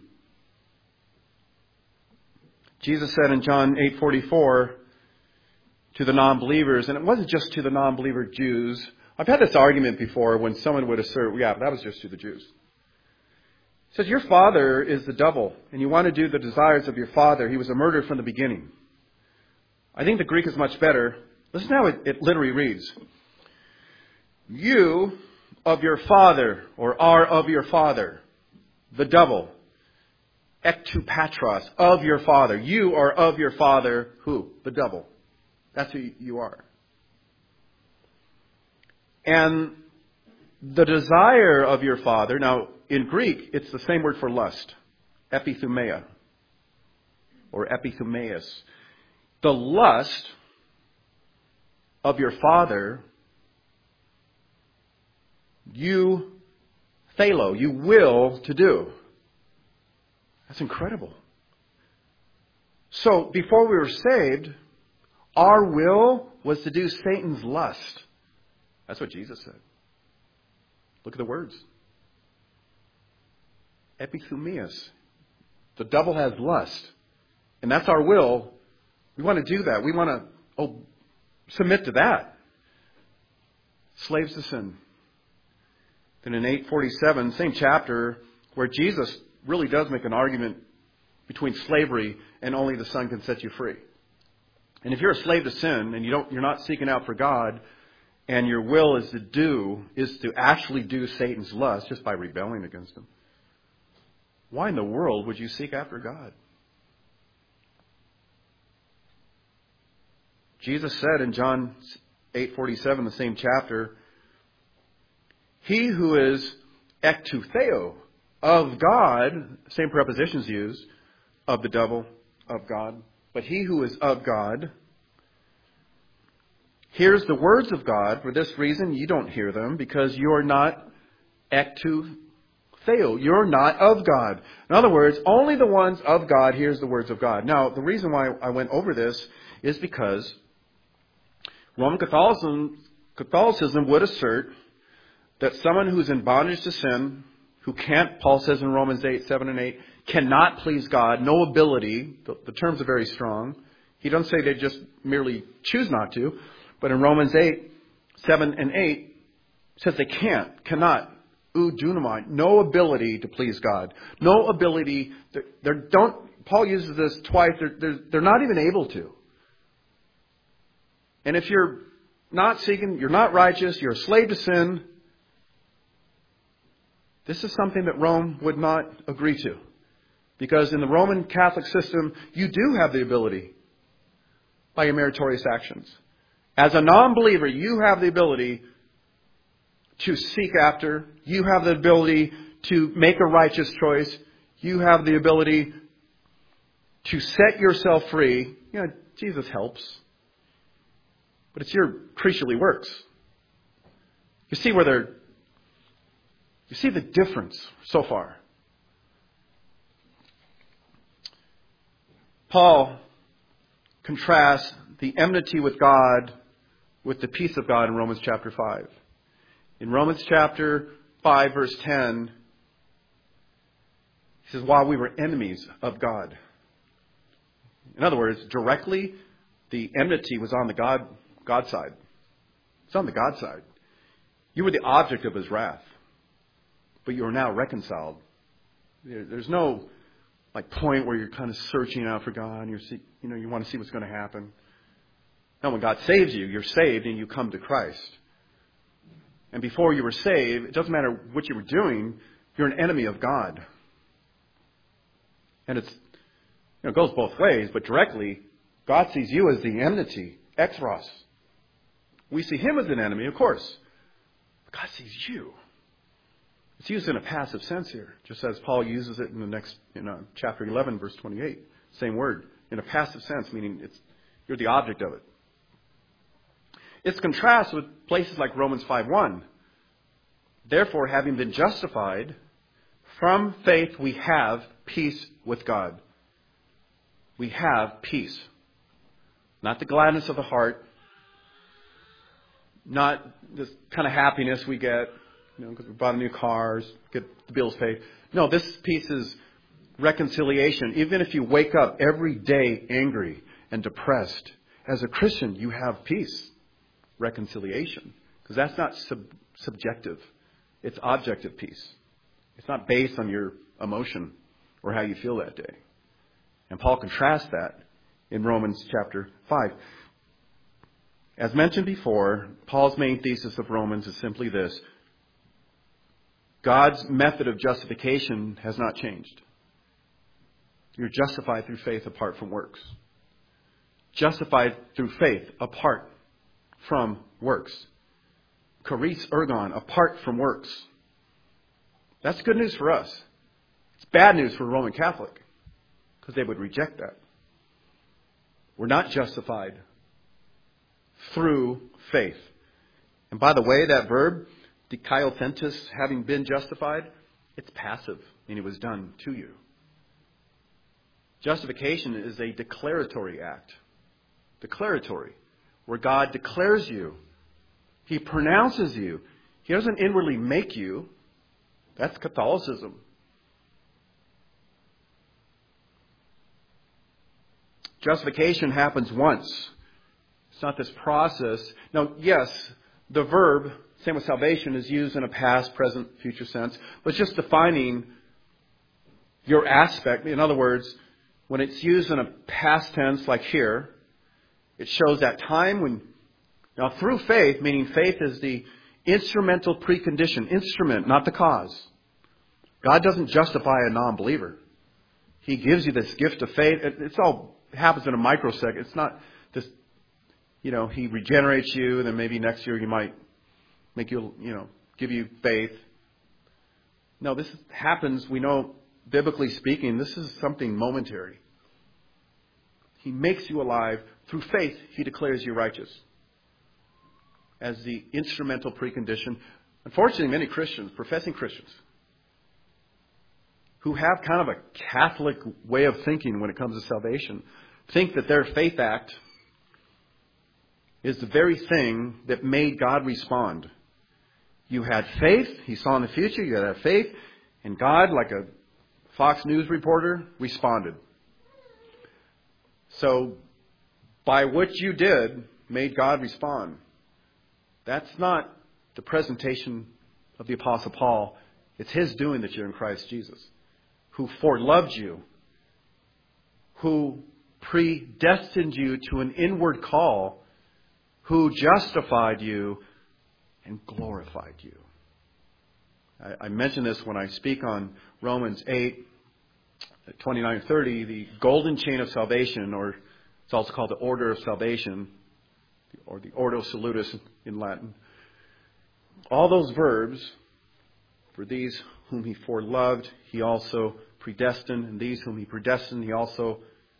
Jesus said in John 8:44 to the non-believers, and it wasn't just to the non-believer Jews. I've had this argument before when someone would assert, yeah, but that was just to the Jews. He says, your father is the devil, and you want to do the desires of your father. He was a murderer from the beginning. I think the Greek is much better. Listen to how it literally reads. You of your father, or are of your father, the devil, ektupatros, of your father. You are of your father, who? The devil. That's who you are. And the desire of your father, now in Greek, it's the same word for lust, epithumia, or epithumeus. The lust of your father, you thalo, you will to do. That's incredible. So before we were saved, our will was to do Satan's lust. That's what Jesus said. Look at the words. Epithumeus. The devil has lust. And that's our will. We want to do that. We want to submit to that. Slaves to sin. Then in 8:47, same chapter, where Jesus really does make an argument between slavery and only the Son can set you free. And if you're a slave to sin and you're not seeking out for God, and your will is to actually do Satan's lust just by rebelling against him, why in the world would you seek after God? Jesus said in John 8:47, the same chapter, he who is ektutheo, of God, same prepositions used, of the devil, of God, but he who is of God hears the words of God. For this reason, you don't hear them, because you're not ektutheo. You're not of God. In other words, only the ones of God hears the words of God. Now, the reason why I went over this is because Roman Catholicism would assert that someone who's in bondage to sin, who can't, Paul says in Romans 8:7 and 8, cannot please God, no ability. The terms are very strong. He doesn't say they just merely choose not to. But in Romans 8:7 and 8, it says they cannot, dunamai, no ability to please God. No ability, Paul uses this twice, they're not even able to. And if you're not seeking, you're not righteous, you're a slave to sin, this is something that Rome would not agree to. Because in the Roman Catholic system, you do have the ability by your meritorious actions. As a non-believer, you have the ability to seek after. You have the ability to make a righteous choice. You have the ability to set yourself free. You know, Jesus helps. But it's your creaturely works. You see where You see the difference so far. Paul contrasts the enmity with God with the peace of God in Romans chapter 5. In Romans chapter 5, verse 10, he says, while we were enemies of God. In other words, directly, the enmity was on the God side. It's on the God side. You were the object of his wrath, but you are now reconciled. There's no point where you're kind of searching out for God and you want to see what's going to happen. No, when God saves you, you're saved and you come to Christ. And before you were saved, it doesn't matter what you were doing, you're an enemy of God. And it goes both ways, but directly, God sees you as the enmity, ekthros. We see him as an enemy, of course. But God sees you. It's used in a passive sense here, just as Paul uses it in chapter 11, verse 28. Same word, in a passive sense, meaning you're the object of it. It's contrasted with places like Romans 5:1. Therefore, having been justified, from faith we have peace with God. We have peace. Not the gladness of the heart, not this kind of happiness we get, because we bought a new car, get the bills paid. No, this peace is reconciliation. Even if you wake up every day angry and depressed, as a Christian, you have peace. Reconciliation. Because that's not subjective. It's objective peace. It's not based on your emotion or how you feel that day. And Paul contrasts that in Romans chapter 5. As mentioned before, Paul's main thesis of Romans is simply this. God's method of justification has not changed. You're justified through faith apart from works. Justified through faith apart from works. Charis ergon, apart from works. That's good news for us. It's bad news for a Roman Catholic, because they would reject that. We're not justified through faith. And by the way, that verb, dikaiothentis, having been justified, it's passive, meaning it was done to you. Justification is a declaratory act. Declaratory. Where God declares you. He pronounces you. He doesn't inwardly make you. That's Catholicism. Justification happens once. It's not this process. Now, yes, the verb, same with salvation, is used in a past, present, future sense, but just defining your aspect. In other words, when it's used in a past tense like here, it shows that time when, now through faith, meaning faith is the instrumental precondition, instrument, not the cause. God doesn't justify a non-believer. He gives you this gift of faith. It happens in a microsecond. It's not this, He regenerates you, and then maybe next year He might make you, give you faith. No, this happens, we know, biblically speaking, this is something momentary. He makes you alive. Through faith, He declares you righteous. As the instrumental precondition. Unfortunately, many Christians, professing Christians, who have kind of a Catholic way of thinking when it comes to salvation, think that their faith act is the very thing that made God respond. You had faith, He saw in the future, you had faith, and God, like a Fox News reporter, responded. So, by what you did, made God respond. That's not the presentation of the Apostle Paul. It's his doing that you're in Christ Jesus, who foreloved you, who predestined you to an inward call, who justified you and glorified you. I mentioned this when I speak on Romans 8, 29, 30, the golden chain of salvation, or it's also called the order of salvation, or the ordo salutis in Latin. All those verbs, for these whom He foreloved, He also predestined, and these whom He predestined, He also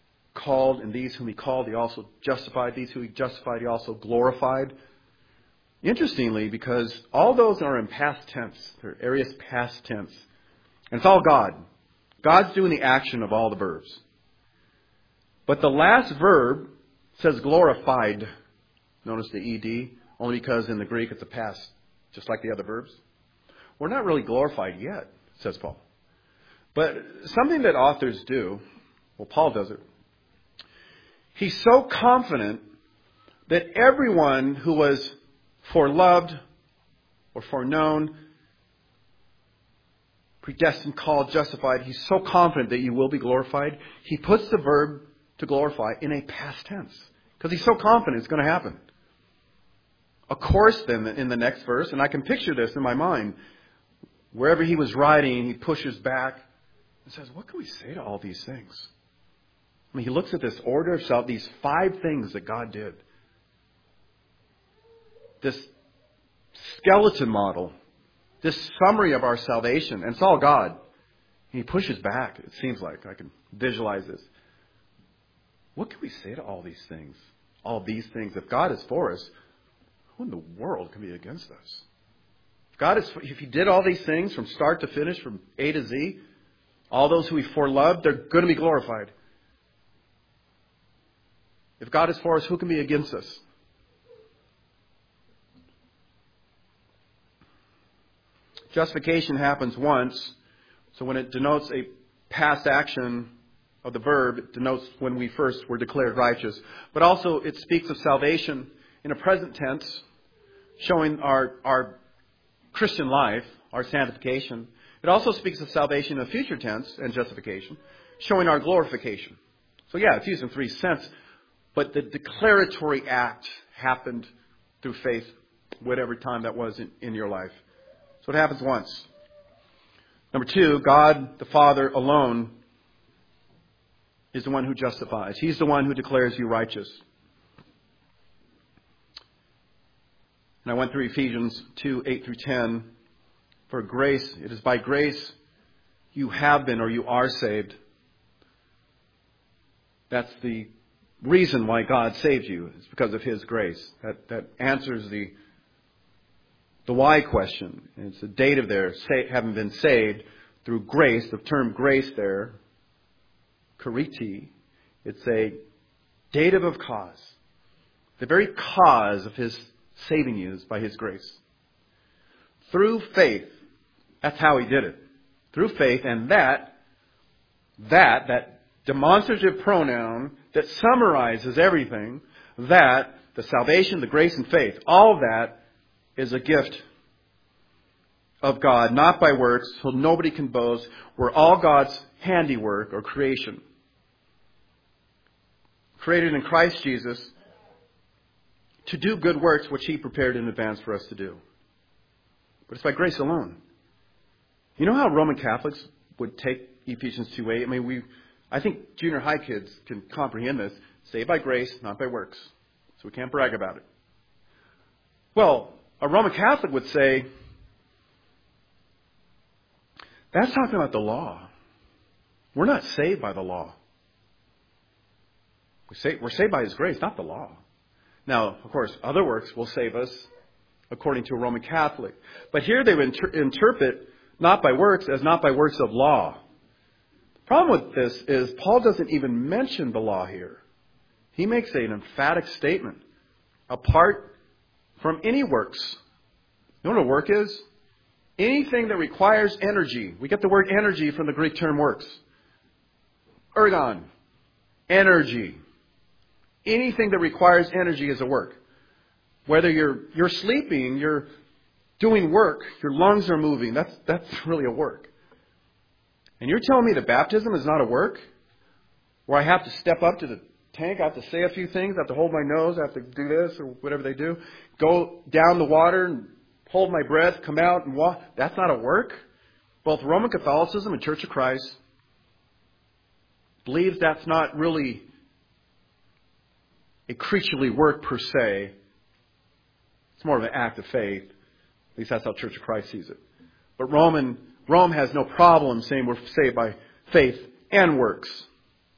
called, and these whom He called, He also justified, these whom He justified, He also glorified. Interestingly, because all those are in past tense. They're areas past tense. And it's all God. God's doing the action of all the verbs. But the last verb says glorified. Notice the ed, only because in the Greek it's a past, just like the other verbs. We're not really glorified yet, says Paul. But something that authors do, well, Paul does it. He's so confident that everyone who was foreloved or foreknown, predestined, called, justified, he's so confident that you will be glorified. He puts the verb to glorify in a past tense because he's so confident it's going to happen. Of course, then, in the next verse, and I can picture this in my mind, wherever he was writing, he pushes back and says, what can we say to all these things? I mean, he looks at this order of salvation, these 5 things that God did. This skeleton model, this summary of our salvation, and it's all God. And he pushes back, it seems like. I can visualize this. What can we say to all these things? All these things. If God is for us, who in the world can be against us? If He did all these things from start to finish, from A to Z, all those who He foreloved, they're going to be glorified. If God is for us, who can be against us? Justification happens once, so when it denotes a past action of the verb, it denotes when we first were declared righteous. But also it speaks of salvation in a present tense, showing our Christian life, our sanctification. It also speaks of salvation in a future tense and justification, showing our glorification. So yeah, it's used in 3 sense, but the declaratory act happened through faith, whatever time that was in your life. So it happens once. Number 2, God the Father alone is the one who justifies. He's the one who declares you righteous. And I went through Ephesians 2, 8 through 10. For grace, it is by grace you have been or you are saved. That's the reason why God saved you. It's because of His grace. That answers the why question. And it's the dative there, having been saved through grace. The term grace there, chariti, it's a dative of cause. The very cause of His saving you is by His grace. Through faith. That's how He did it. Through faith, and that demonstrative pronoun that summarizes everything, that, the salvation, the grace and faith, all that is a gift of God, not by works, so nobody can boast. We're all God's handiwork or creation. Created in Christ Jesus to do good works which He prepared in advance for us to do. But it's by grace alone. You know how Roman Catholics would take Ephesians 2:8? I mean, I think junior high kids can comprehend this. Saved by grace, not by works. So we can't brag about it. Well, a Roman Catholic would say, that's talking about the law. We're not saved by the law. We're saved by His grace, not the law. Now, of course, other works will save us according to a Roman Catholic. But here they would interpret not by works as not by works of law. The problem with this is Paul doesn't even mention the law here. He makes an emphatic statement. Apart from any works. You know what a work is? Anything that requires energy. We get the word energy from the Greek term works. Ergon. Energy. Anything that requires energy is a work. Whether you're sleeping, you're doing work, your lungs are moving, that's really a work. And you're telling me that baptism is not a work? Where I have to step up to the tank, I have to say a few things, I have to hold my nose, I have to do this or whatever they do. Go down the water and hold my breath, come out and walk. That's not a work. Both Roman Catholicism and Church of Christ believes that's not really a creaturely work per se. It's more of an act of faith. At least that's how Church of Christ sees it. But Rome has no problem saying we're saved by faith and works.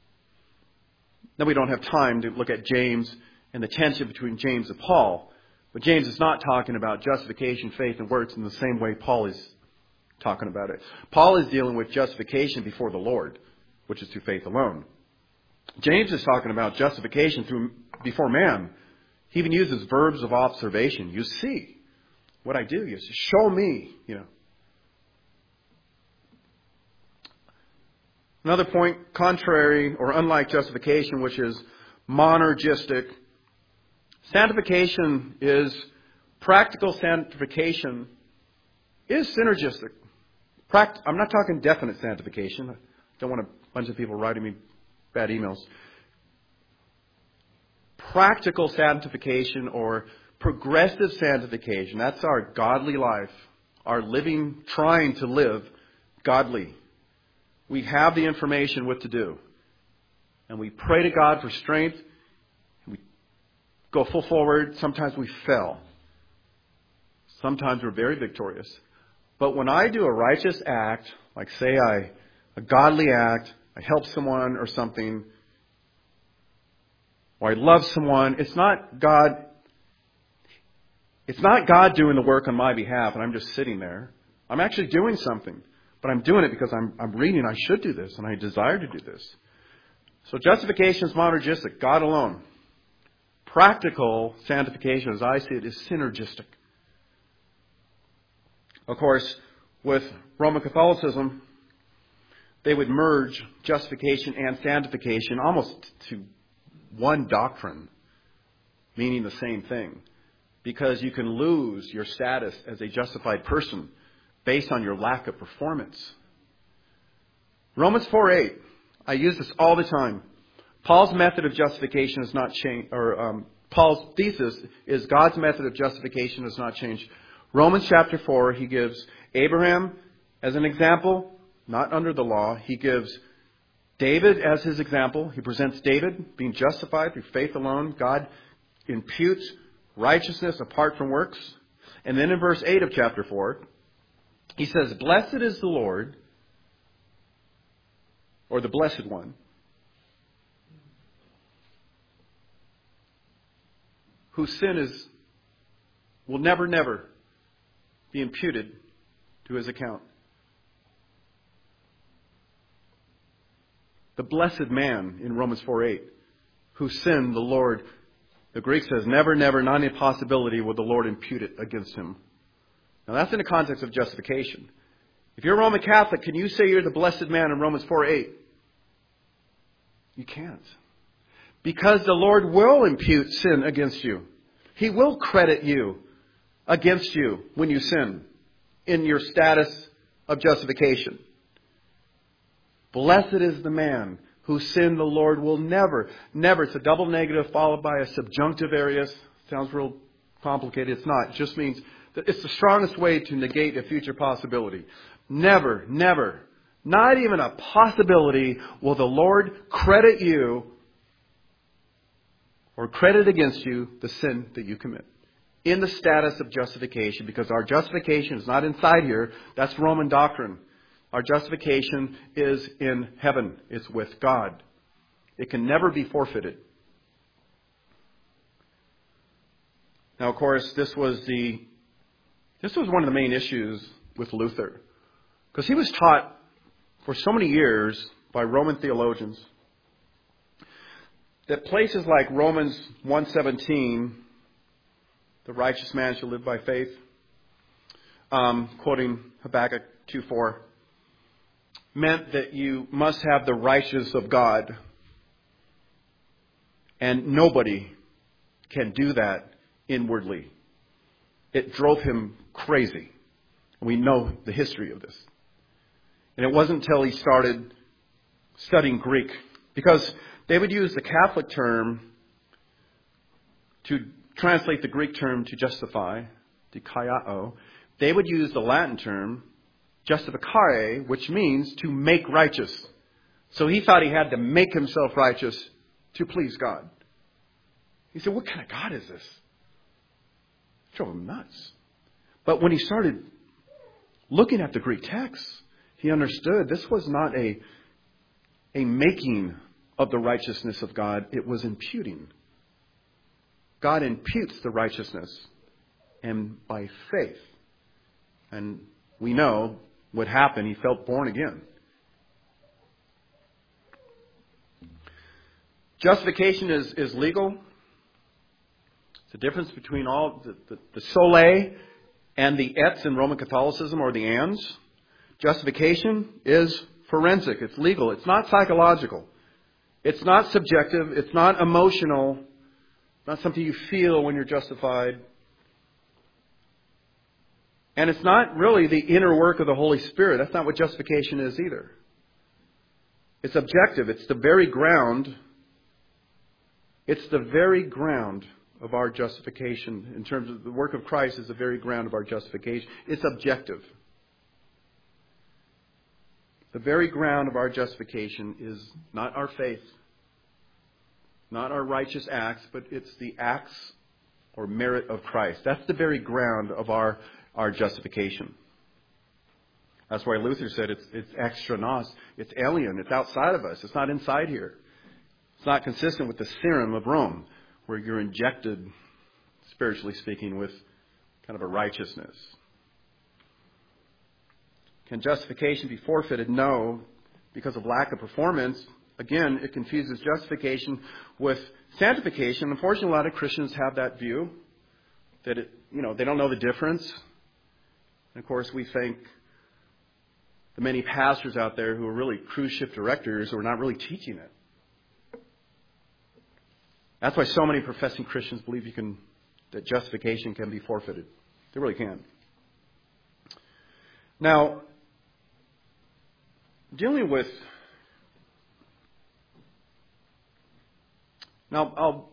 Then we don't have time to look at James and the tension between James and Paul. But James is not talking about justification, faith, and works in the same way Paul is talking about it. Paul is dealing with justification before the Lord, which is through faith alone. James is talking about justification before man. He even uses verbs of observation. You see what I do. You see, show me, Another point, contrary or unlike justification, which is monergistic. Sanctification is, practical sanctification is synergistic. I'm not talking definite sanctification. I don't want a bunch of people writing me bad emails. Practical sanctification or progressive sanctification, that's our godly life, our living, trying to live godly. We have the information what to do. And we pray to God for strength. We go full forward. Sometimes we fail. Sometimes we're very victorious. But when I do a righteous act, like say a godly act, I help someone or something, or I love someone, it's not God doing the work on my behalf and I'm just sitting there. I'm actually doing something. But I'm doing it because I'm reading I should do this and I desire to do this. So justification is monergistic, God alone. Practical sanctification, as I see it, is synergistic. Of course, with Roman Catholicism, they would merge justification and sanctification almost to one doctrine, meaning the same thing. Because you can lose your status as a justified person based on your lack of performance. Romans 4:8. I use this all the time. Paul's method of justification has not changed, Paul's thesis is God's method of justification has not changed. Romans chapter 4, he gives Abraham as an example, not under the law. He gives David as his example. He presents David being justified through faith alone. God imputes righteousness apart from works. And then in verse 8 of chapter 4, he says, blessed is the Lord, or the Blessed One, whose sin will never, never be imputed to his account. The blessed man in Romans 4:8, whose sin the Lord, the Greek says, never, never, not an impossibility will the Lord impute it against him. Now that's in the context of justification. If you're a Roman Catholic, can you say you're the blessed man in Romans 4:8? You can't. Because the Lord will impute sin against you. He will credit you against you when you sin in your status of justification. Blessed is the man whose sin the Lord will never, it's a double negative followed by a subjunctive area. Sounds real complicated. It's not. It just means that it's the strongest way to negate a future possibility. Never, not even a possibility will the Lord credit you or credit against you the sin that you commit. In the status of justification, because our justification is not inside here. That's Roman doctrine. Our justification is in heaven. It's with God. It can never be forfeited. Now, of course, this was one of the main issues with Luther. Because he was taught for so many years by Roman theologians that places like Romans 1:17, the righteous man shall live by faith, quoting Habakkuk 2:4, meant that you must have the righteousness of God. And nobody can do that inwardly. It drove him crazy. We know the history of this. And it wasn't until he started studying Greek, because they would use the Catholic term to translate the Greek term to justify, dikaiao. They would use the Latin term justificare, which means to make righteous. So he thought he had to make himself righteous to please God. He said, what kind of God is this? It drove him nuts. But when he started looking at the Greek text, he understood this was not a making of the righteousness of God. It was imputing. God imputes the righteousness. and by faith. And we know what happened. He felt born again. Justification is legal. It's the difference between all the sole and the ets in Roman Catholicism, or the ands. Justification is forensic. It's legal. It's not psychological. It's not subjective. It's not emotional. It's not something you feel when you're justified. And it's not really the inner work of the Holy Spirit. That's not what justification is either. It's objective. It's the very ground. It's the very ground of our justification. In terms of the work of Christ is the very ground of our justification. It's objective. The very ground of our justification is not our faith, not our righteous acts, but it's the acts or merit of Christ. That's the very ground of our justification. That's why Luther said it's extra nos. It's alien. It's outside of us. It's not inside here. It's not consistent with the serum of Rome, where you're injected, spiritually speaking, with kind of a righteousness. Can justification be forfeited? No, because of lack of performance. Again, it confuses justification with sanctification. Unfortunately, a lot of Christians have that view, that they don't know the difference. And of course, we think the many pastors out there who are really cruise ship directors who are not really teaching it. That's why so many professing Christians believe that justification can be forfeited. They really can. Now, dealing with... Now,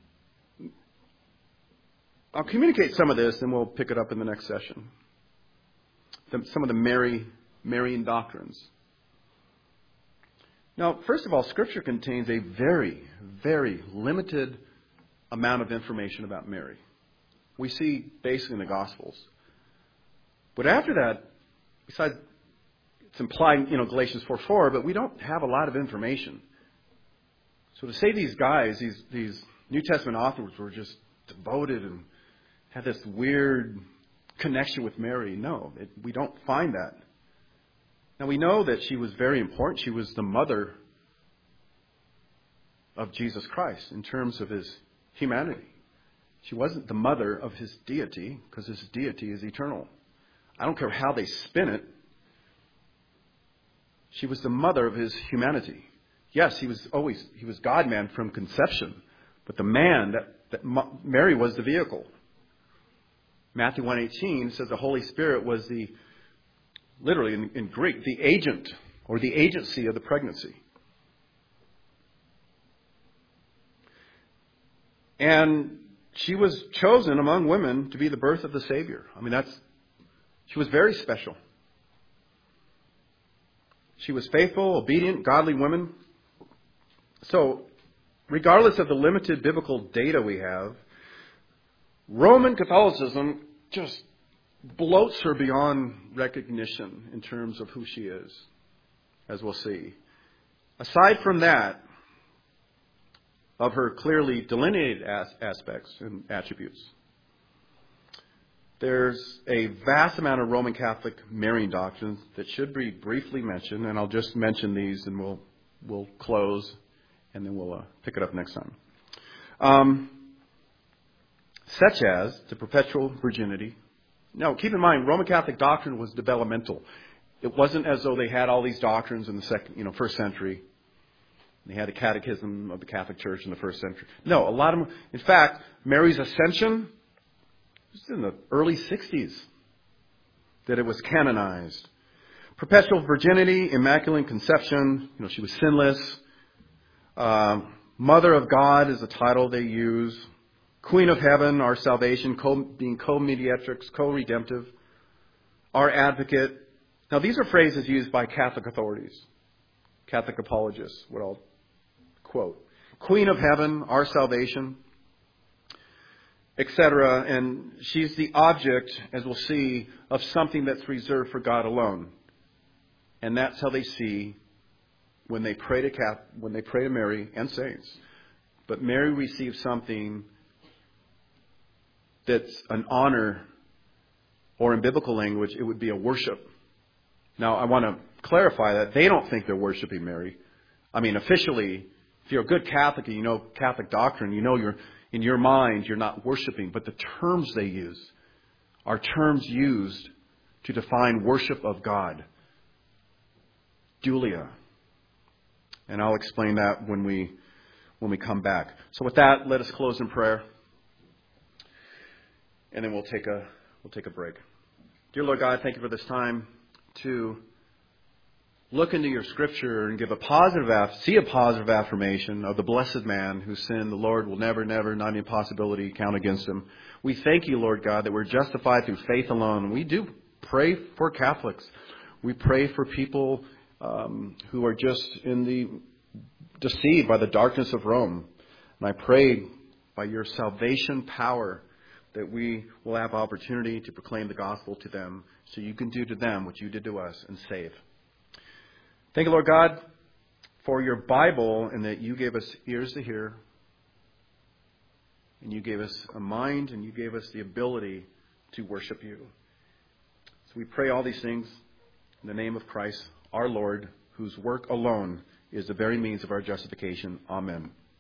I'll communicate some of this, and we'll pick it up in the next session. Some of the Marian doctrines. Now, first of all, Scripture contains a very, very limited amount of information about Mary. We see basically in the Gospels. But after that, besides, it's implied, Galatians 4:4, but we don't have a lot of information. So to say these guys, these New Testament authors were just devoted and had this weird connection with Mary, no, we don't find that. Now we know that she was very important. She was the mother of Jesus Christ in terms of his humanity. She wasn't the mother of his deity, because his deity is eternal. I don't care how they spin it. She was the mother of his humanity. Yes, he was God-man from conception, but the man that Mary was the vehicle. Matthew 1:18 says the Holy Spirit was literally in Greek, the agent or the agency of the pregnancy. And she was chosen among women to be the birth of the Savior. She was very special. She was faithful, obedient, godly woman. So, regardless of the limited biblical data we have, Roman Catholicism just bloats her beyond recognition in terms of who she is, as we'll see. Aside from that, of her clearly delineated aspects and attributes, there's a vast amount of Roman Catholic Marian doctrines that should be briefly mentioned, and I'll just mention these and we'll close, and then we'll pick it up next time. Such as the perpetual virginity. Now, keep in mind, Roman Catholic doctrine was developmental. It wasn't as though they had all these doctrines in the first century. They had a catechism of the Catholic Church in the first century. No, a lot of them. In fact, Mary's Ascension was in the early 60s that it was canonized. Perpetual virginity, immaculate conception. She was sinless. Mother of God is the title they use. Queen of Heaven, our salvation, being co-mediatrix, co-redemptive, our advocate. Now, these are phrases used by Catholic authorities, Catholic apologists, what I'll quote. Queen of Heaven, our salvation, etc. And she's the object, as we'll see, of something that's reserved for God alone. And that's how they see when they pray to Mary and saints. But Mary receives something that's an honor, or in biblical language, it would be a worship. Now, I want to clarify that they don't think they're worshiping Mary. I mean, officially, if you're a good Catholic and you know Catholic doctrine, you know in your mind you're not worshiping. But the terms they use are terms used to define worship of God. Dulia. And I'll explain that when we come back. So with that, let us close in prayer. And then we'll take a break. Dear Lord God, thank you for this time to look into your Scripture and give see a positive affirmation of the blessed man whose sin the Lord will never, not an impossibility, count against him. We thank you, Lord God, that we're justified through faith alone. We do pray for Catholics. We pray for people who are just deceived by the darkness of Rome. And I pray by your salvation power that we will have opportunity to proclaim the gospel to them so you can do to them what you did to us and save. Thank you, Lord God, for your Bible and that you gave us ears to hear and you gave us a mind and you gave us the ability to worship you. So we pray all these things in the name of Christ, our Lord, whose work alone is the very means of our justification. Amen.